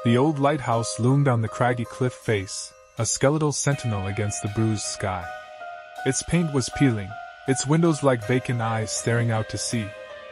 The old lighthouse loomed on the craggy cliff face, a skeletal sentinel against the bruised sky. Its paint was peeling, its windows like vacant eyes staring out to sea.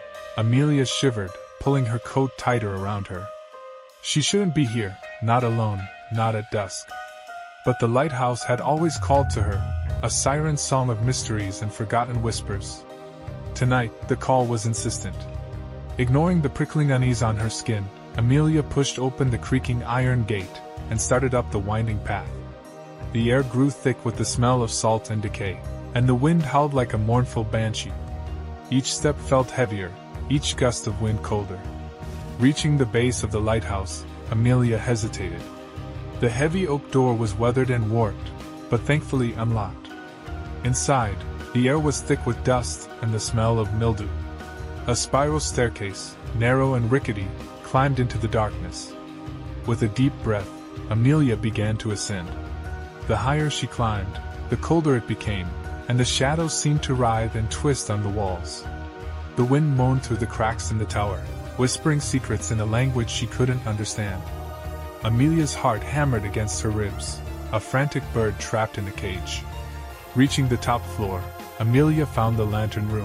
Amelia shivered, pulling her coat tighter around her. She shouldn't be here, not alone, not at dusk. But the lighthouse had always called to her, a siren song of mysteries and forgotten whispers. Tonight, the call was insistent. Ignoring the prickling unease on her skin, Amelia pushed open the creaking iron gate and started up the winding path. The air grew thick with the smell of salt and decay, and the wind howled like a mournful banshee. Each step felt heavier, each gust of wind colder. Reaching the base of the lighthouse, Amelia hesitated. The heavy oak door was weathered and warped, but thankfully unlocked. Inside, the air was thick with dust and the smell of mildew. A spiral staircase, narrow and rickety, climbed into the darkness. With a deep breath, Amelia began to ascend. The higher she climbed, the colder it became, and the shadows seemed to writhe and twist on the walls. The wind moaned through the cracks in the tower, whispering secrets in a language she couldn't understand. Amelia's heart hammered against her ribs, a frantic bird trapped in a cage. Reaching the top floor, Amelia found the lantern room.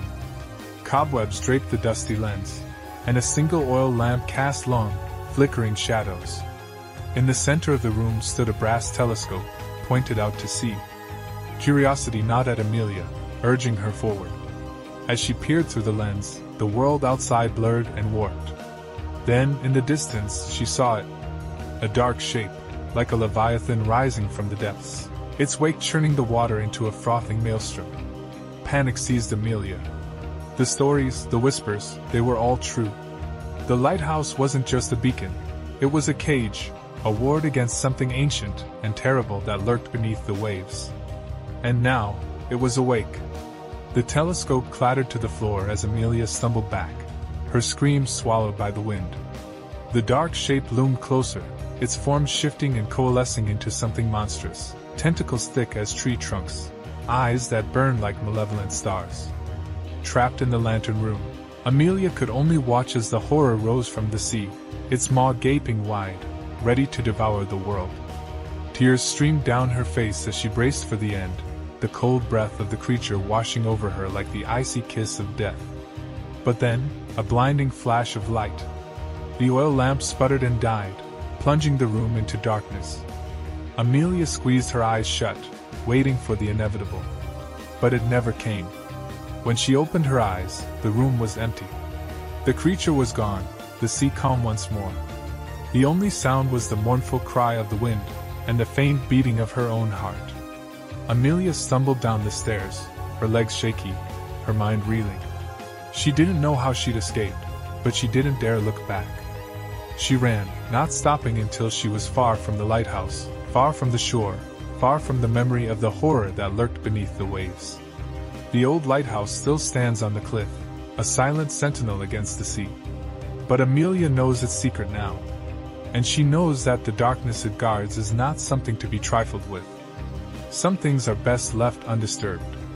Cobwebs draped the dusty lens, and a single oil lamp cast long, flickering shadows. In the center of the room stood a brass telescope, pointed out to sea. Curiosity gnawed at Amelia, urging her forward. As she peered through the lens, the world outside blurred and warped. Then, in the distance, she saw it. A dark shape, like a leviathan rising from the depths, its wake churning the water into a frothing maelstrom. Panic seized Amelia. The stories, the whispers, they were all true. The lighthouse wasn't just a beacon, it was a cage, a ward against something ancient and terrible that lurked beneath the waves. And now, it was awake. The telescope clattered to the floor as Amelia stumbled back, her screams swallowed by the wind. The dark shape loomed closer, its form shifting and coalescing into something monstrous, tentacles thick as tree trunks, eyes that burned like malevolent stars. Trapped in the lantern room, Amelia could only watch as the horror rose from the sea, its maw gaping wide, ready to devour the world. Tears streamed down her face as she braced for the end, the cold breath of the creature washing over her like the icy kiss of death. But then, a blinding flash of light. The oil lamp sputtered and died, plunging the room into darkness. Amelia squeezed her eyes shut, waiting for the inevitable. But it never came. When she opened her eyes, the room was empty. The creature was gone, the sea calm once more. The only sound was the mournful cry of the wind, and the faint beating of her own heart. Amelia stumbled down the stairs, her legs shaky, her mind reeling. She didn't know how she'd escaped, but she didn't dare look back. She ran, not stopping until she was far from the lighthouse, far from the shore, far from the memory of the horror that lurked beneath the waves. The old lighthouse still stands on the cliff, a silent sentinel against the sea. But Amelia knows its secret now. And she knows that the darkness it guards is not something to be trifled with. Some things are best left undisturbed.